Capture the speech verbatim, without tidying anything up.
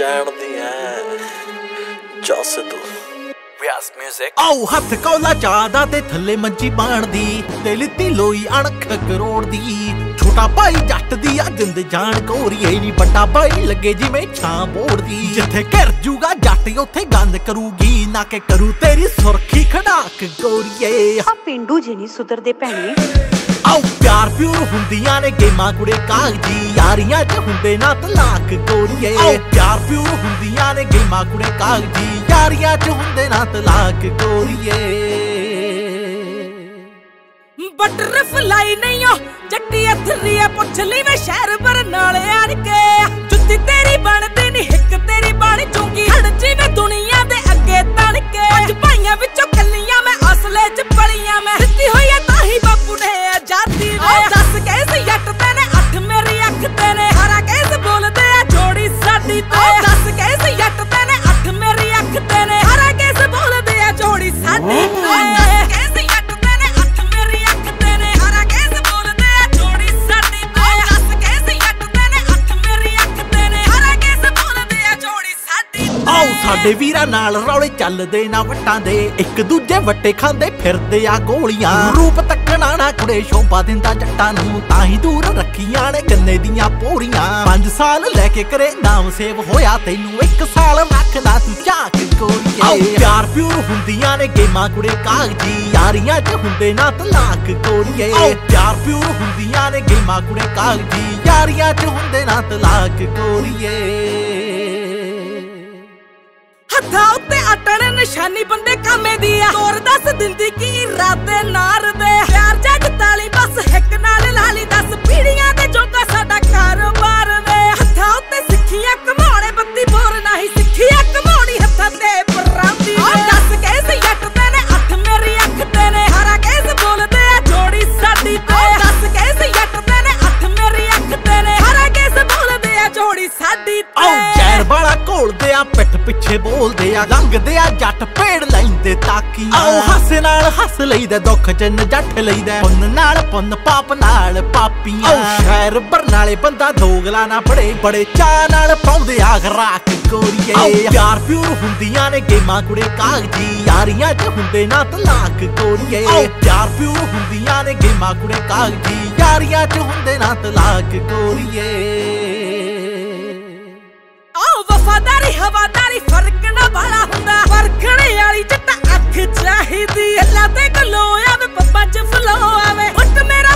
ਜਾਣਦੀ ਐ ਜਸ ਤੂੰ ਵਿਆਸ ਮਿਊਜ਼ਿਕ। ਆਓ ਹੱਥ ਕੌਲਾ ਚਾਦਾ ਤੇ ਥੱਲੇ ਮੰਜੀ ਬਾਣਦੀ ਤੇ ਲਿੱਤੀ ਲੋਈ ਅਣਖ ਕਰੋੜ ਦੀ। ਛੋਟਾ ਭਾਈ ਜੱਟ ਦੀ ਆ ਜਿੰਦ ਜਾਣ ਕੋਰੀਏ ਨੀ ਵੱਡਾ ਭਾਈ ਲੱਗੇ ਜਿਵੇਂ ਛਾਂ ਬੋੜਦੀ। ਜਿੱਥੇ ਘਿਰ ਜੂਗਾ ਜੱਟ ਉੱਥੇ ਗੰਦ ਕਰੂਗੀ ਨਾ ਕਿ ਕਰੂ ਤੇਰੀ ਸੁਰਖੀ ਖੜਾਕ ਗੋਰੀਏ। ਆ ਪਿੰਡੂ ਜੀ ਨੀ ਸੁਧਰਦੇ ਭੈਣੇ। ਆਓ ਪਿਆਰ ਪਿਉਰ ਹੁੰਦੀਆਂ ਨੇ ਗੇਮਾਂ ਕੁੜੇ ਕਾਗਜੀ ਯਾਰੀਆਂ ਚ ਹੁੰਦੇ ਨਾ ਤਲਾਕ ਗੋਰੀਏ। ਆਓ ਪਿਆਰ ਪਿਉਰ ਹੁੰਦੀਆਂ ਨੇ ਗੇਮਾਂ ਕੁੜੇ ਕਾਗਜੀ ਯਾਰੀਆਂ ਚ ਹੁੰਦੇ ਨਾ ਤਲਾਕ ਗੋਰੀਏ। ਬਟਰਫਲਾਈ ਨਹੀਂ ਓ ਜੱਟੀ ਅਥਰੀ ਆ ਪੁੱਛ ਲਈ ਮੈਂ ਸ਼ਹਿਰ ਬਰਨਾਲੇ ਆਣ ਕੇ। ਜੁੱਤੀ ਤੇਰੀ ਬਣਦੀ ਨੀ ਹਿੱਕ ਤੇਰੀ ਬਣ ਚੁੰਗੀ ਹੜ ਜਿਵੇਂ ਦੁਨੀਆ ਦੇ ਅੱਗੇ ਤਣ ਕੇ। ਪੰਜ ਭਾਈਆਂ ਵਿੱਚੋਂ ਕੱਲੀਆਂ ਮੈਂ ਅਸਲੇ ਚ ਪਲੀਆਂ ਮੈਂ ਦਿੱਤੀ ਹੋਈ ਆ ਤਾਂ ਹੀ ਬਾਪੂ ਨੇ ਆਜ਼ਾਦੀ ਵੇ। ਦੱਸ ਕੇਸ ਜੱਟ ਤੇ ਨੇ ਅੱਠ ਮੇਰੀ ਅੱਖ ਤੇ ਨੇ ਹਰਾ ਕੇਸ ਬੋਲਦੇ ਆ ਜੋੜੀ ਸਾਡੀ ਤੇ। ਦੱਸ ਕੇਸ ਜੱਟ ਤੇ ਨੇ ਅੱਠ ਮੇਰੀ ਅੱਖ ਤੇ ਨੇ ਹਰਾ ਕੇਸ ਬੋਲਦੇ ਆ ਜੋੜੀ ਸਾਡੀ ਤੇ। ਸਾਡੇ ਵੀਰਾਂ ਨਾਲ ਰੌਲੇ ਚੱਲਦੇ ਨਾ ਵੱਟਾਂ ਦੇ ਇੱਕ ਦੂਜੇ ਵੱਟੇ ਖਾਂਦੇ ਫਿਰਦੇ ਆ ਗੋਲੀਆਂ। ਰੂਪ ਤੱਕਣਾ ਨਾ ਕੁੜੇ ਸ਼ੋਭਾ ਦਿੰਦਾ ਜੱਟਾਂ ਨੂੰ ਤਾਂ ਹੀ ਦੂਰ ਰੱਖੀਆਂ ਨੇ ਗੰਨੇ ਦੀਆਂ ਪੋਰੀਆਂ। ਪੰਜ ਸਾਲ ਲੈ ਕੇ ਕਰੇ ਨਾਮ ਸੇਵ ਹੋਇਆ ਤੈਨੂੰ ਇੱਕ ਸਾਲ ਰੱਖਣਾ ਤੂੰ ਝਾਕ ਗੋਰੀਏ। ਪਿਆਰ ਪਿਉਰ ਹੁੰਦੀਆਂ ਨੇ ਗੇਮਾਂ ਕੁੜੇ ਕਾਗਜੀ ਯਾਰੀਆਂ ਚ ਹੁੰਦੇ ਨਾ ਤਲਾਕ ਗੋਰੀਏ। ਪਿਆਰ ਪਿਉਰ ਹੁੰਦੀਆਂ ਨੇ ਗੇਮਾਂ ਕੁੜੇ ਕਾਗਜੀ ਯਾਰੀਆਂ ਚ ਹੁੰਦੇ ਨਾ ਤਲਾਕ ਗੋਰੀਏ। ਹੱਥਾਂ ਉੱਤੇ ਅਟਣ ਨਿਸ਼ਾਨੀ ਬੰਦੇ ਕਾਮੇ ਦੀ ਆ ਤੋਰ ਦੱਸ ਦਿੰਦੀ ਕੀ ਇਰਾਦੇ ਨਾਰ ਦੇ। ਪਿਆਰ ਜੱਜ ਤਾਲੀ ਬਸ ਹਿੱਕ ਨਾਲ ਲਾਲੀ ਦੱਸ ਪੀੜੀਆਂ ਦੇ ਜੋਗਾ ਸਾਡਾ ਕਾਰੋਬਾਰ ਵੇ। ਹੱਥਾਂ ਉੱਤੇ ਸਿੱਖੀਆਂ ਕਮਾਉਣੇ ਬੱਤੀ ਬੋਰ ਨਹੀਂ ਸਿੱਖੀਆਂ ਕਮਾਉਣੀ ਹੱਥਾਂ ਤੇ ਪਰਾਂਦੀ ਵੇ। ਦੱਸ ਕੇਸ ਜੱਟ ਤੇ ਨੇ ਅੱਠ ਮੇਰੀ ਅੱਖ ਤੇ ਨੇ ਹਰਾ ਕੇਸ ਬੋਲਦੇ ਆ ਜੋੜੀ ਸਾਡੀ ਤੇ। ਦੱਸ ਕੇਸ ਜੱਟ ਤੇ ਨੇ ਅੱਠ ਮੇਰੀ ਅੱਖ ਤੇ ਨੇ ਹਰਾ ਕੇਸ ਬੋਲਦੇ ਆ ਜੋੜੀ ਸਾਡੀ ਤੇ। ਜ਼ਹਿਰ ਵਾਲਾ ਘੋਲਦੇ ਆ ਪਿੱਠ ਪਿੱਛੇ ਬੋਲਦੇ ਆ ਲੰਘਦੇ ਆ ਜੱਟ ਪੇੜ ਲੈਂਦੇ ਤਾਕੀਆਂ। ਆਓ ਹਾਸੇ ਨਾਲ ਹੱਸ ਲਈਦਾ ਦੁੱਖ ਚ ਨਜੱਠ ਲਈਦਾ ਪੁੰਨ ਨਾਲ ਪੁੰਨ ਪਾਪ ਨਾਲ ਪਾਪੀਆਂ। ਆਓ ਸ਼ਹਿਰ ਬਰਨਾਲੇ ਬੰਦਾ ਦੋਗਲਾ ਨਾ ਪੜੇ ਬੜੇ ਚਾਅ ਨਾਲ ਪਾਉਂਦੇ ਆ ਰਾਖ ਗੋਰੀਏ। ਪਿਆਰ ਪਿਉਰ ਹੁੰਦੀਆਂ ਨੇ ਗੇਮਾਂ ਕੁੜੇ ਕਾਗਜੀ ਯਾਰੀਆਂ ਚ ਹੁੰਦੇ ਨਾ ਤਲਾਕ ਗੋਰੀਏ। ਪਿਆਰ ਪਿਉਰ ਹੁੰਦੀਆਂ ਨੇ ਗੇਮਾਂ ਕੁੜੇ ਕਾਗਜੀ ਯਾਰੀਆਂ ਚ ਹੁੰਦੇ ਨਾ ਤਲਾਕ ਗੋਰੀਏ। ਵਫਾਦਾਰੀ ਹਵਾਦਾਰੀ ਫਰਕ ਨਾ ਬਾਲਾ ਹੁੰਦਾ ਪਰਖਣੇ ਵਾਲੀ ਜੱਟ ਅੱਖ ਚਾਹੀਦੀ। ਅੱਲਾ ਤੇ ਗਲੋ ਆਵੇ ਪੱਪਾ ਚ ਫਲੋ ਆਵੇ ਉੱਟ ਮੇਰਾ